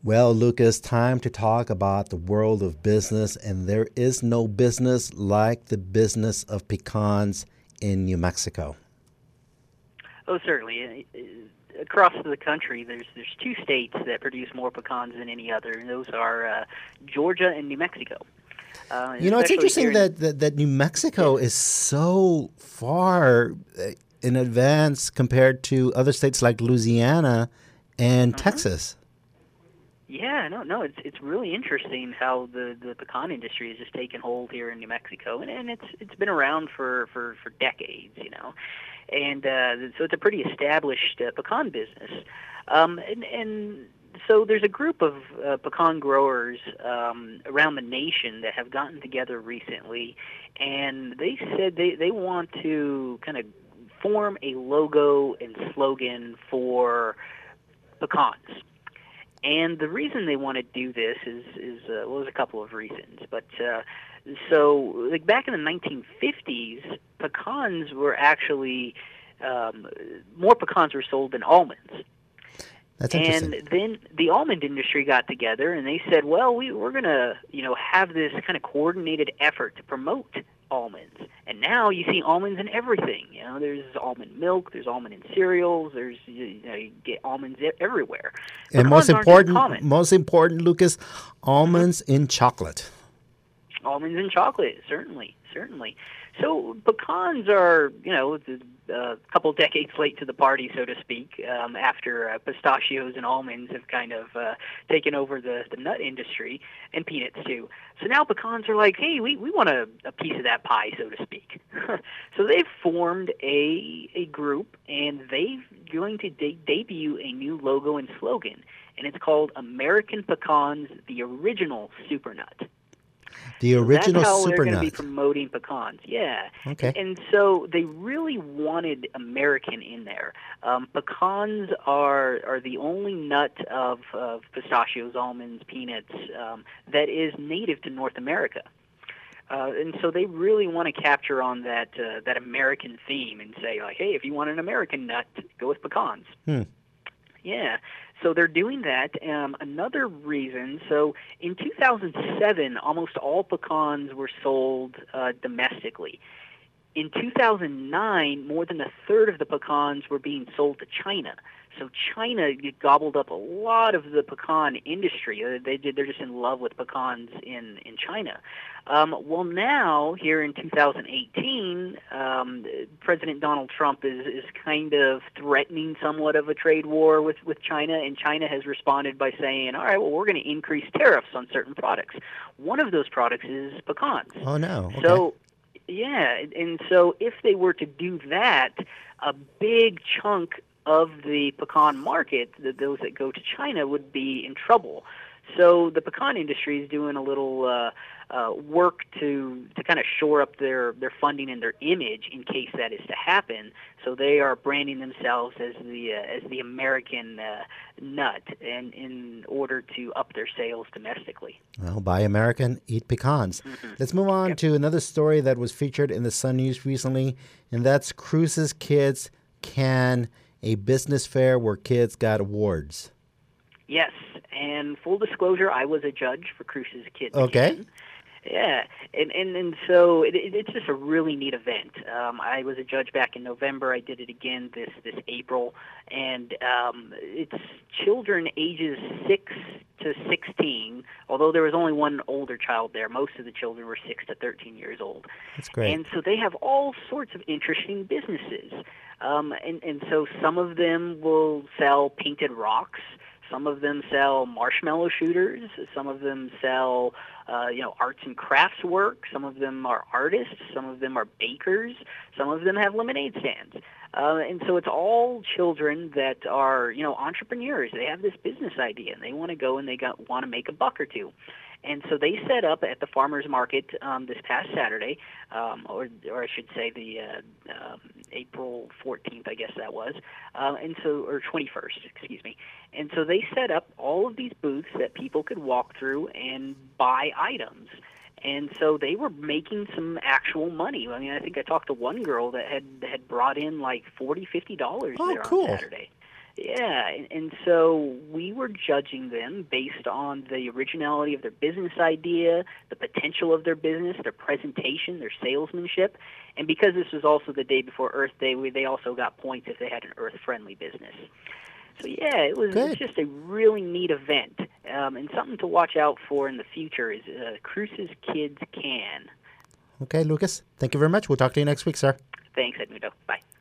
Well, Lucas, time to talk about the world of business, and there is no business like the business of pecans in New Mexico. Oh, certainly. Across the country, there's two states that produce more pecans than any other, and those are Georgia and New Mexico. You know, it's Especially interesting here in that New yes. Mexico is so far in advance compared to other states like Louisiana and uh Texas. Yeah, no, it's really interesting how the pecan industry has just taken hold here in New Mexico, and it's been around for decades, and so it's a pretty established pecan business, and so there's a group of pecan growers around the nation that have gotten together recently, and they said they want to kind of form a logo and slogan for pecans. And the reason they want to do this is there's a couple of reasons, but so like back in the 1950s, pecans were actually um, more pecans were sold than almonds. That's interesting. And then the almond industry got together and they said, well, we're going to, have this kind of coordinated effort to promote almonds. And now you see almonds in everything. There's almond milk, there's almond in cereals, you get almonds everywhere. And most Pecans aren't that important, common. most important, Lucas, hmm almonds in chocolate. Almonds and chocolate, certainly, certainly. So pecans are, a couple decades late to the party, so to speak, after pistachios and almonds have kind of taken over the nut industry, and peanuts too. So now pecans are like, hey, we want a piece of that pie, so to speak. So they've formed a group, and they're going to debut a new logo and slogan, and it's called American Pecans, the Original Super Nut. The So that's original how they're super going to be nut. promoting pecans. Yeah, and Okay. and so they really wanted American in there. Pecans are the only nut of pistachios, almonds, peanuts that is native to North America. And so they really want to capture on that American theme and say like, hey, if you want an American nut, go with pecans. Hmm. Yeah, so they're doing that. Another reason, so in 2007, almost all pecans were sold domestically. In 2009, more than a third of the pecans were being sold to China. So China gobbled up a lot of the pecan industry. They're just in love with pecans in China. Well, now here in 2018, President Donald Trump is kind of threatening somewhat of a trade war with China, and China has responded by saying, all right, well, we're going to increase tariffs on certain products. One of those products is pecans. Oh no. Okay. So yeah, and so if they were to do that, a big chunk of the pecan market, those that go to China, would be in trouble. So the pecan industry is doing a little work to kind of shore up their funding and their image in case that is to happen. So they are branding themselves as the American nut, and in order to up their sales domestically. Well, buy American, eat pecans. hmm Let's move on Yep. to another story that was featured in the Sun News recently, and that's Cruises Kids Can, a business fair where kids got awards. Yes, and full disclosure, I was a judge for Cruises Kids Okay. Can. Yeah, and so it's just a really neat event. I was a judge back in November. I did it again this April, and it's children ages 6 to 16. Although there was only one older child there, most of the children were 6 to 13 years old, That's great. and so they have all sorts of interesting businesses. And so some of them will sell painted rocks. Some of them sell marshmallow shooters. Some of them sell, arts and crafts work. Some of them are artists. Some of them are bakers. Some of them have lemonade stands. And so it's all children that are, entrepreneurs. They have this business idea and they want to go and want to make a buck or two. And so they set up at the farmers market this past Saturday, or I should say the April 14th, I guess that was, and so or 21st, excuse me. And so they set up all of these booths that people could walk through and buy items. And so they were making some actual money. I mean, I think I talked to one girl that had brought in like $40, $50 Oh, there on cool. Saturday. Yeah, and so we were judging them based on the originality of their business idea, the potential of their business, their presentation, their salesmanship, and because this was also the day before Earth Day, they also got points if they had an Earth-friendly business. So yeah, it's Good. just a really neat event, and something to watch out for in the future is Cruce's Kids Can. Okay, Lucas, thank you very much. We'll talk to you next week, sir. Thanks, Edmundo. Bye.